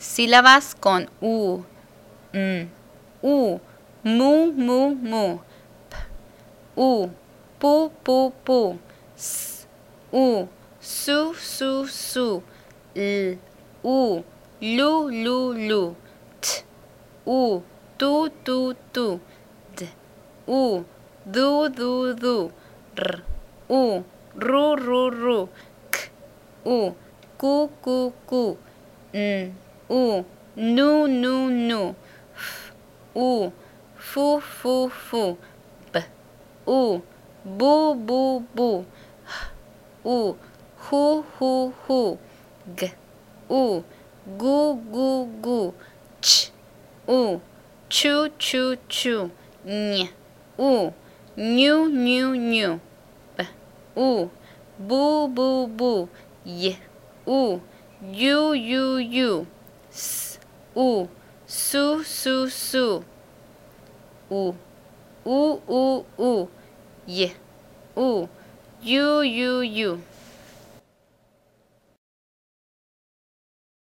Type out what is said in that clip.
Sílabas con U. U. Mu, mu. P. U. Pu. S. U. Su. L. U. Lu. T. U. Tu. D. U. Du. R. U. Ru. K. U. Ku. N. U. Nu. F. U. Fu. B. U. Bu. H. U. Hu. G. U. Gu. Ch. U. Chu. Ñ. U. Ñu. B. U. Bu. Y. U. Yu. S. U. Su. U. Y. U. Yu.